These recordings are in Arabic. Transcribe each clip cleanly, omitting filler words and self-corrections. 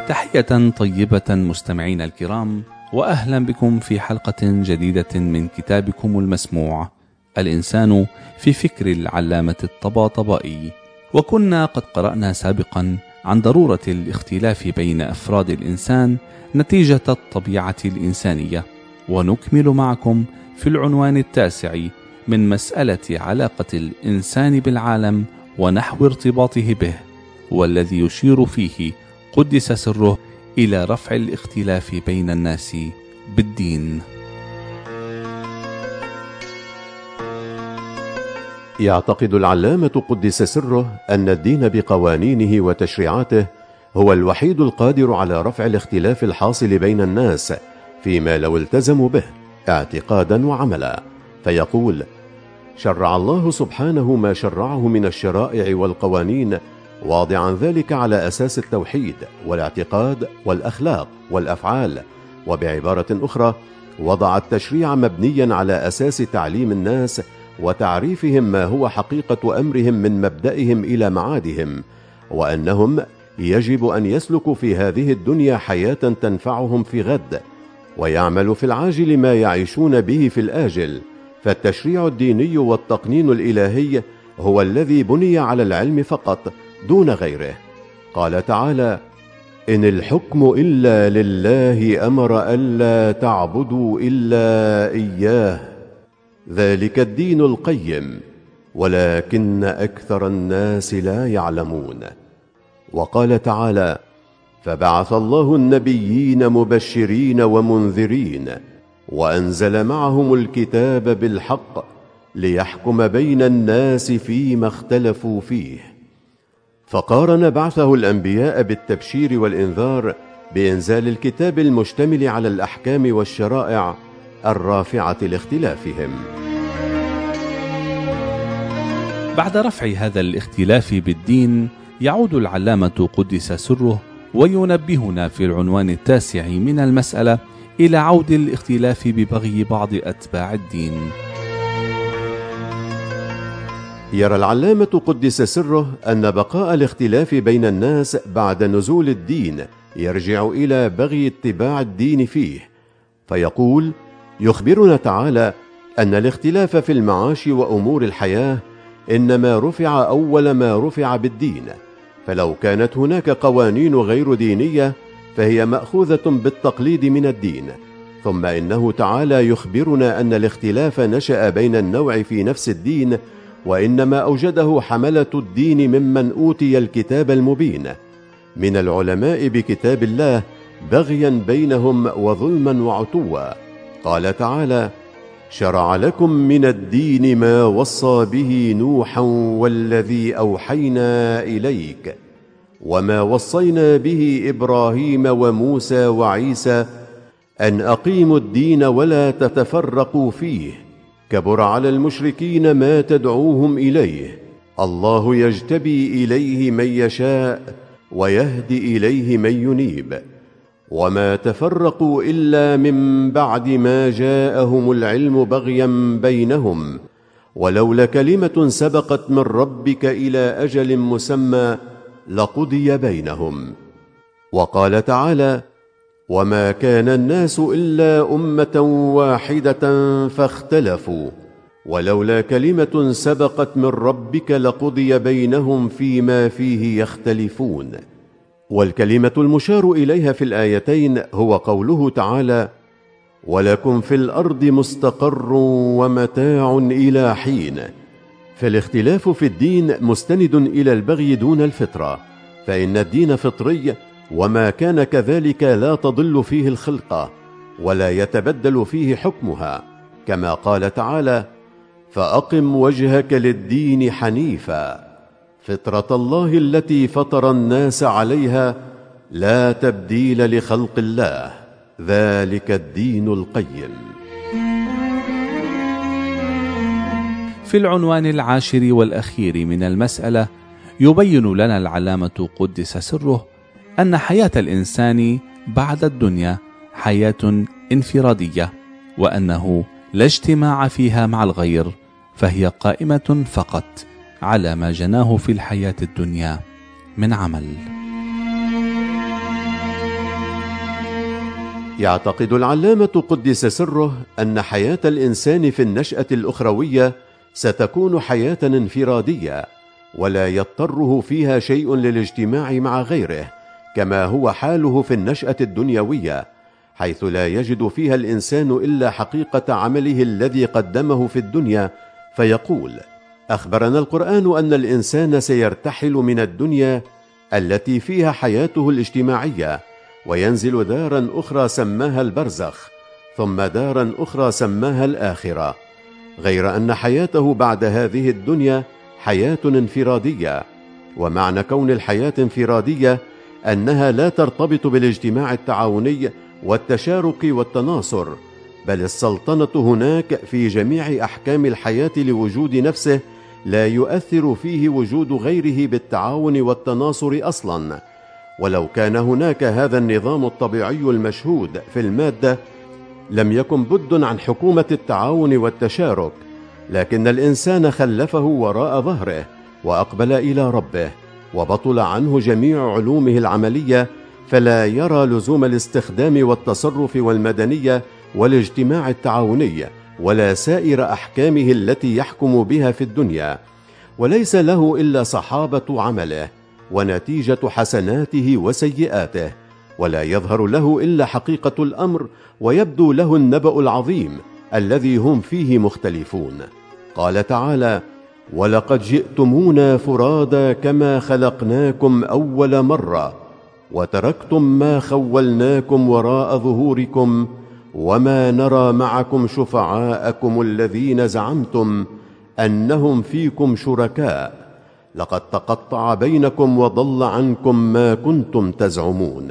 تحية طيبة مستمعين الكرام، وأهلا بكم في حلقة جديدة من كتابكم المسموع الإنسان في فكر العلامة الطباطبائي. وكنا قد قرأنا سابقا عن ضرورة الاختلاف بين أفراد الإنسان نتيجة الطبيعة الإنسانية، ونكمل معكم في العنوان 9 من مسألة علاقة الإنسان بالعالم ونحو ارتباطه به، والذي يشير فيه قدس سره إلى رفع الاختلاف بين الناس بالدين. يعتقد العلامة قدس سره أن الدين بقوانينه وتشريعاته هو الوحيد القادر على رفع الاختلاف الحاصل بين الناس فيما لو التزموا به اعتقادا وعملا. فيقول: شرع الله سبحانه ما شرعه من الشرائع والقوانين، واضعا ذلك على أساس التوحيد والاعتقاد والأخلاق والأفعال، وبعبارة أخرى وضع التشريع مبنيا على أساس تعليم الناس وتعريفهم ما هو حقيقة أمرهم من مبدئهم إلى معادهم، وأنهم يجب أن يسلكوا في هذه الدنيا حياة تنفعهم في غد، ويعملوا في العاجل ما يعيشون به في الآجل. فالتشريع الديني والتقنين الإلهي هو الذي بني على العلم فقط دون غيره. قال تعالى: إن الحكم إلا لله أمر ألا تعبدوا إلا إياه ذلك الدين القيم ولكن أكثر الناس لا يعلمون. وقال تعالى: فبعث الله النبيين مبشرين ومنذرين وأنزل معهم الكتاب بالحق ليحكم بين الناس فيما اختلفوا فيه. فقارن بعثه الأنبياء بالتبشير والإنذار بإنزال الكتاب المشتمل على الأحكام والشرائع الرافعة لاختلافهم. بعد رفع هذا الاختلاف بالدين، يعود العلامة قدس سره وينبهنا في العنوان 9 من المسألة إلى عود الاختلاف ببغي بعض أتباع الدين. يرى العلامة قدس سره أن بقاء الاختلاف بين الناس بعد نزول الدين يرجع إلى بغي اتباع الدين فيه. فيقول: يخبرنا تعالى أن الاختلاف في المعاش وأمور الحياة إنما رفع أول ما رفع بالدين، فلو كانت هناك قوانين غير دينية فهي مأخوذة بالتقليد من الدين. ثم إنه تعالى يخبرنا أن الاختلاف نشأ بين النوع في نفس الدين، وإنما أوجده حملة الدين ممن أوتي الكتاب المبين من العلماء بكتاب الله بغيا بينهم وظلما وعتوا. قال تعالى: شرع لكم من الدين ما وصى به نوحا والذي أوحينا إليك وما وصينا به إبراهيم وموسى وعيسى أن أقيموا الدين ولا تتفرقوا فيه، كبر على المشركين ما تدعوهم إليه، الله يجتبي إليه من يشاء ويهدي إليه من ينيب، وما تفرقوا إلا من بعد ما جاءهم العلم بغيا بينهم، ولولا كلمة سبقت من ربك إلى أجل مسمى لقضي بينهم. وقال تعالى: وما كان الناس إلا أمة واحدة فاختلفوا ولولا كلمة سبقت من ربك لقضي بينهم فيما فيه يختلفون. والكلمة المشار إليها في الآيتين هو قوله تعالى: ولكم في الأرض مستقر ومتاع إلى حين. فالاختلاف في الدين مستند إلى البغي دون الفطرة، فإن الدين فطري، وما كان كذلك لا تضل فيه الخلقة ولا يتبدل فيه حكمها، كما قال تعالى: فأقم وجهك للدين حنيفا فطرة الله التي فطر الناس عليها لا تبديل لخلق الله ذلك الدين القيم. في العنوان 10 والأخير من المسألة، يبين لنا العلامة قدس سره أن حياة الإنسان بعد الدنيا حياة انفرادية، وأنه لا اجتماع فيها مع الغير، فهي قائمة فقط على ما جناه في الحياة الدنيا من عمل. يعتقد العلامة قدس سره أن حياة الإنسان في النشأة الأخروية ستكون حياة انفرادية، ولا يضطره فيها شيء للاجتماع مع غيره، كما هو حاله في النشأة الدنيوية، حيث لا يجد فيها الإنسان إلا حقيقة عمله الذي قدمه في الدنيا. فيقول: أخبرنا القرآن أن الإنسان سيرتحل من الدنيا التي فيها حياته الاجتماعية، وينزل دارا أخرى سماها البرزخ، ثم دارا أخرى سماها الآخرة، غير أن حياته بعد هذه الدنيا حياة انفرادية. ومعنى كون الحياة انفرادية أنها لا ترتبط بالاجتماع التعاوني والتشارك والتناصر، بل السلطنة هناك في جميع أحكام الحياة لوجود نفسه، لا يؤثر فيه وجود غيره بالتعاون والتناصر أصلا. ولو كان هناك هذا النظام الطبيعي المشهود في المادة لم يكن بد عن حكومة التعاون والتشارك، لكن الإنسان خلفه وراء ظهره وأقبل إلى ربه، وبطل عنه جميع علومه العملية، فلا يرى لزوم الاستخدام والتصرف والمدنية والاجتماع التعاوني ولا سائر أحكامه التي يحكم بها في الدنيا، وليس له إلا صحابة عمله ونتيجة حسناته وسيئاته، ولا يظهر له إلا حقيقة الأمر، ويبدو له النبأ العظيم الذي هم فيه مختلفون. قال تعالى: ولقد جئتمونا فرادا كما خلقناكم أول مرة وتركتم ما خولناكم وراء ظهوركم وما نرى معكم شفعاءكم الذين زعمتم أنهم فيكم شركاء لقد تقطع بينكم وضل عنكم ما كنتم تزعمون.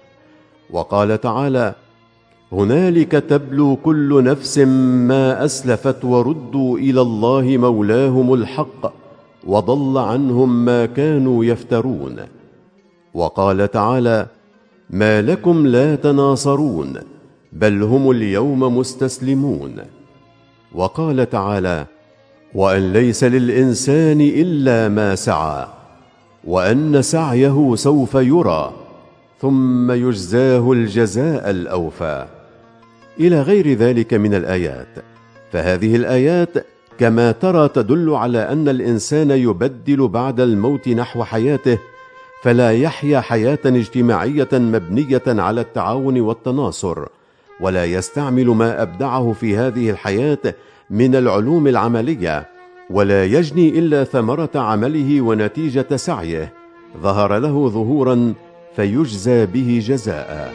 وقال تعالى: هنالك تبلو كل نفس ما أسلفت وردوا إلى الله مولاهم الحق وضل عنهم ما كانوا يفترون. وقال تعالى: ما لكم لا تناصرون بل هم اليوم مستسلمون. وقال تعالى: وأن ليس للإنسان إلا ما سعى وأن سعيه سوف يرى ثم يجزاه الجزاء الأوفى، إلى غير ذلك من الآيات. فهذه الآيات كما ترى تدل على أن الإنسان يبدل بعد الموت نحو حياته، فلا يحيا حياة اجتماعية مبنية على التعاون والتناصر، ولا يستعمل ما أبدعه في هذه الحياة من العلوم العملية، ولا يجني إلا ثمرة عمله ونتيجة سعيه ظهر له ظهورا فيجزى به جزاء.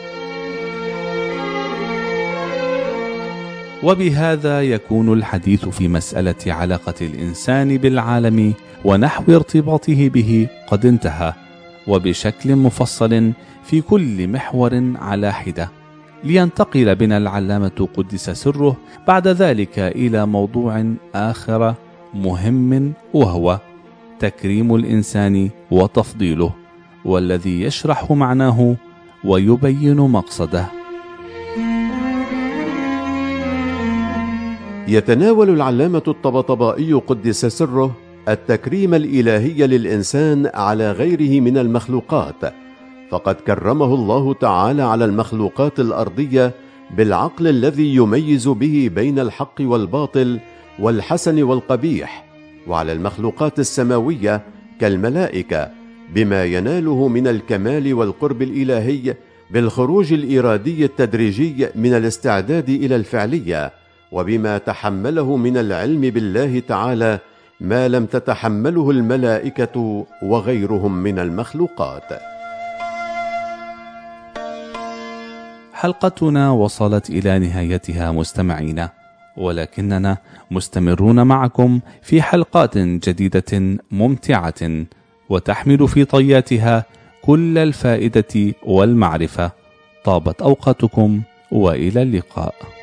وبهذا يكون الحديث في مسألة علاقة الإنسان بالعالم ونحو ارتباطه به قد انتهى، وبشكل مفصل في كل محور على حدة، لينتقل بنا العلامة قدس سره بعد ذلك إلى موضوع آخر مهم، وهو تكريم الإنسان وتفضيله، والذي يشرح معناه ويبين مقصده. يتناول العلامة الطبطبائي قدس سره التكريم الإلهي للإنسان على غيره من المخلوقات، فقد كرمه الله تعالى على المخلوقات الأرضية بالعقل الذي يميز به بين الحق والباطل والحسن والقبيح، وعلى المخلوقات السماوية كالملائكة بما يناله من الكمال والقرب الإلهي بالخروج الإرادي التدريجي من الاستعداد إلى الفعلية، وبما تحمله من العلم بالله تعالى ما لم تتحمله الملائكة وغيرهم من المخلوقات. حلقتنا وصلت إلى نهايتها مستمعين، ولكننا مستمرون معكم في حلقات جديدة ممتعة وتحمل في طياتها كل الفائدة والمعرفة. طابت أوقاتكم وإلى اللقاء.